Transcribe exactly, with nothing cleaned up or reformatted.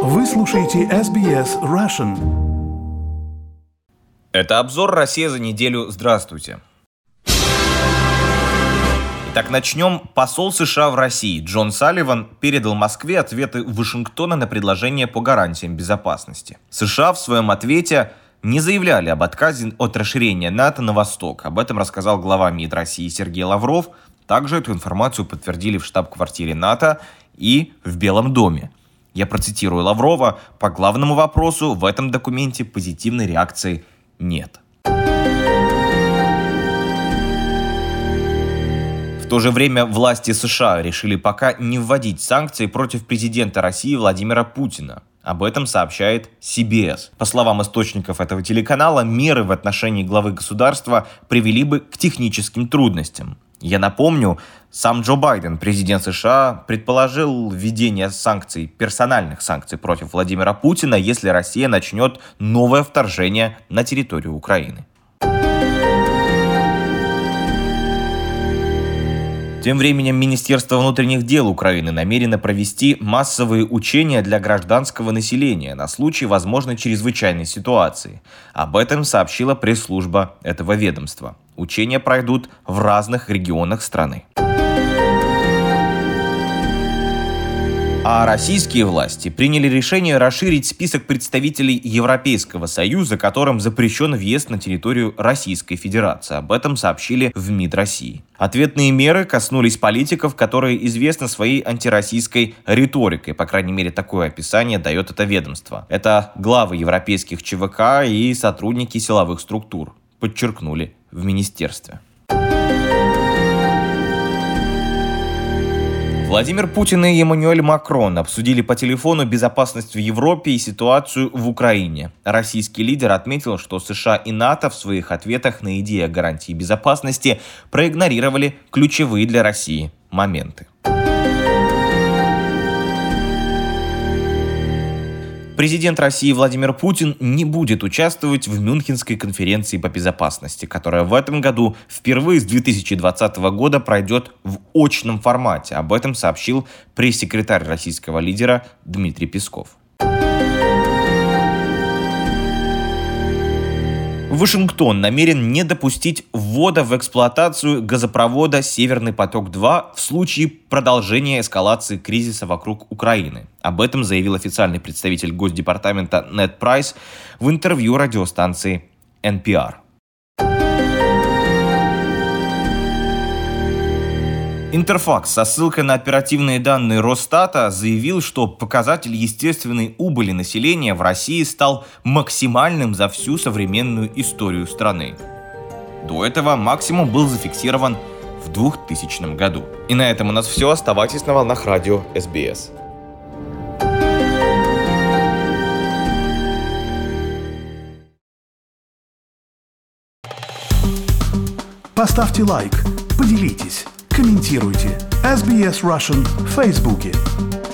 Вы слушаете эс би эс Russian. Это обзор «Россия за неделю». Здравствуйте. Итак, начнем. Посол США в России Джон Салливан передал Москве ответы Вашингтона на предложение по гарантиям безопасности. США в своем ответе не заявляли об отказе от расширения НАТО на восток. Об этом рассказал глава МИД России Сергей Лавров. Также эту информацию подтвердили в штаб-квартире НАТО и в Белом доме. Я процитирую Лаврова: «По главному вопросу в этом документе позитивной реакции нет». В то же время власти США решили пока не вводить санкции против президента России Владимира Путина. Об этом сообщает си би эс. По словам источников этого телеканала, меры в отношении главы государства привели бы к техническим трудностям. Я напомню, сам Джо Байден, президент США, предположил введение санкций, персональных санкций против Владимира Путина, если Россия начнет новое вторжение на территорию Украины. Тем временем Министерство внутренних дел Украины намерено провести массовые учения для гражданского населения на случай возможной чрезвычайной ситуации. Об этом сообщила пресс-служба этого ведомства. Учения пройдут в разных регионах страны. А российские власти приняли решение расширить список представителей Европейского Союза, которым запрещен въезд на территорию Российской Федерации. Об этом сообщили в МИД России. Ответные меры коснулись политиков, которые известны своей антироссийской риторикой. По крайней мере, такое описание дает это ведомство. Это главы европейских ЧВК и сотрудники силовых структур, подчеркнули в министерстве. Владимир Путин и Эммануэль Макрон обсудили по телефону безопасность в Европе и ситуацию в Украине. Российский лидер отметил, что США и НАТО в своих ответах на идеи о гарантии безопасности проигнорировали ключевые для России моменты. Президент России Владимир Путин не будет участвовать в Мюнхенской конференции по безопасности, которая в этом году впервые с две тысячи двадцатого года пройдет в очном формате. Об этом сообщил пресс-секретарь российского лидера Дмитрий Песков. Вашингтон намерен не допустить ввода в эксплуатацию газопровода «Северный поток-два» в случае продолжения эскалации кризиса вокруг Украины. Об этом заявил официальный представитель Госдепартамента Нед Прайс в интервью радиостанции эн пи ар. Интерфакс со ссылкой на оперативные данные Росстата заявил, что показатель естественной убыли населения в России стал максимальным за всю современную историю страны. До этого максимум был зафиксирован в двухтысячном году. И на этом у нас все. Оставайтесь на волнах радио эс би эс. Поставьте лайк, поделитесь, комментируйте. эс би эс Russian в Фейсбуке.